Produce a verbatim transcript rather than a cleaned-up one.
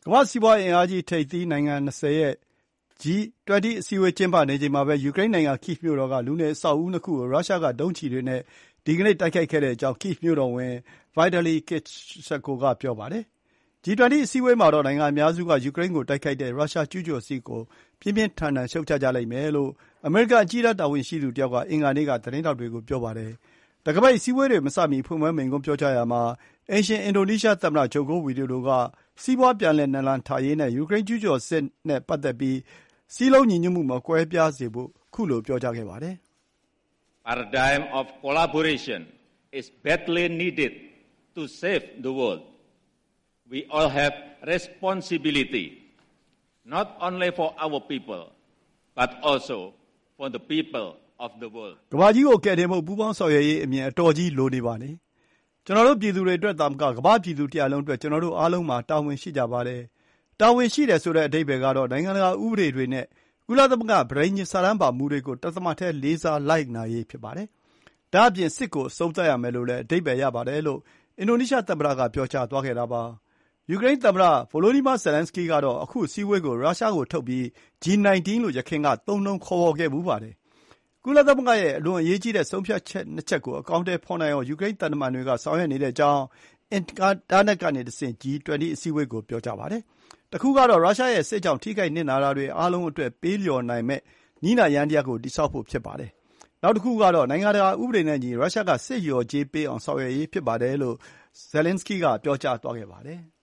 မ္ဘာ့စီးပွားရေးအင်အားကြီးထိပ်သီးနိုင်ငံ၂၀ရဲ့ ဂျီ ၂၀ အစည်းအဝေးကျင်းပနေချိန်မှာပဲ ယူကရိန်းနိုင်ငံ ကိဗ်မြို့တော်က လူနေအဆောက်အဦနှစ်ခုကို ရုရှားကဒုံးကျည်တွေနဲ့ဒီကနေ့တိုက်ခိုက်ခဲ့ကြောင်း ကိဗ်မြို့တော်ဝန် Vitali Klitschko က ပြောပါတယ်။ ဂျီ ၂၀ အစည်းအဝေးမှာတော့ နိုင်ငံအများစုက ယူကရိန်းကိုတိုက်ခိုက်တဲ့ရုရှားကျူးကျော်စစ်ကို ပြင်းပြင်းထန်ထန်ရှုတ်ချကြလိမ့်မယ်လို့ အမေရိကန်အကြီးတန်းတာဝန်ရှိသူတယောက်က အင်္ဂါနေ့က သတင်းထောက်တွေကို ပြောပါတယ်။ တံခါးပိတ်အစည်းအဝေးတွေမစမီ ဖွင့်ပွဲမိန့်ခွန်းပြောကြားရာမှာ အိမ်ရှင်အင်ဒိုနီးရှားသမ္မတ ဂျိုကိုဝီဒိုဒိုက စီးပွားပြန်လည်နာလန်ထရေးနဲ့ ယူကရိန်းကျူးကျော်စစ်နဲ့ပတ်သက်ပြီး စည်းလုံးညီညွတ်မှုမကွဲပြားစေဖို့ ခုလို ပြောကြားခဲ့ပါတယ်။ Paradigm of collaboration is badly needed to save the world. We all have responsibility, not only for our people, but also for the people of the world. ကမ္ဘာကြီးကိုကယ်တင်ဖို့ပူးပေါင်းဆောင်ရွက်ရေးအမြင်အတော်ကြီးလိုနေပါတယ်။ ကျွန်တော်တို့ပြည်သူတွေအတွက်သာမက ကမ္ဘာ့ပြည်သူတရပ်လုံးအတွက် ကျွန်တော်တို့အားလုံးမှာတာဝန်ရှိကြပါတယ်။ တာဝန်ရှိတယ်ဆိုတဲ့အဓိပ္ပါယ်ကတော့ နိုင်ငံတကာဥပဒေတွေနဲ့ ကုလသမဂ္ဂပဋိညာဉ်စာတမ်းပါမူတွေကို တသမတ်တည်းလေးစားလိုက်နာရေးဖြစ်ပါတယ်။ ဒါ့အပြင် စစ်ကိုအဆုံးသတ်ရမယ်လို့လည်း အဓိပ္ပါယ်ရပါတယ်လို့ အင်ဒိုနီးရှားသမ္မတက ပြောကြားသွားခဲ့တာပါ။ ယူကရိန်းသမ္မတ Volodymyr Zelenskyy ကတော့ အခုအစည်းအဝေးကို ရုရှားကိုထုတ်ပြီး ဂျီ ၁၉ လို့ ယခင်က သုံးနှုန်းခေါ်ဝေါ်ခဲ့ဖူးပါတယ်။ ကုလသမဂ္ဂရဲ့ အလွန်အရေးကြီးတဲ့ဆုံးဖြတ်ချက်နှစ်ချက်ကို အကောင်အထည်ဖော်နိုင်အောင် ယူကရိန်းသံတမန်တွေက ဆောင်ရွက်နေကြောင်း အင်တာနက်ကနေတဆင့် ဂျီ ၂၀ အစည်းအဝေးကို ပြောကြားပါတယ်။ တခုကတော့ ရုရှားရဲ့စစ်ကြောင့်ထိခိုက်နစ်နာတာတွေအားလုံးအတွက် ပေးလျော်နိုင်မယ့်နည်းနာယန္တရားကိုတည်ဆောက်ဖို့ဖြစ်ပါတယ်။ နောက်တခုကတော့ နိုင်ငံတကာဥပဒေနဲ့အညီ ရုရှားကစစ်လျော်ကြေးပေးအောင်ဆောင်ရွက်ရေးဖြစ်ပါတယ်လို့ Zelenskyy က ပြောကြားသွားခဲ့ပါတယ်။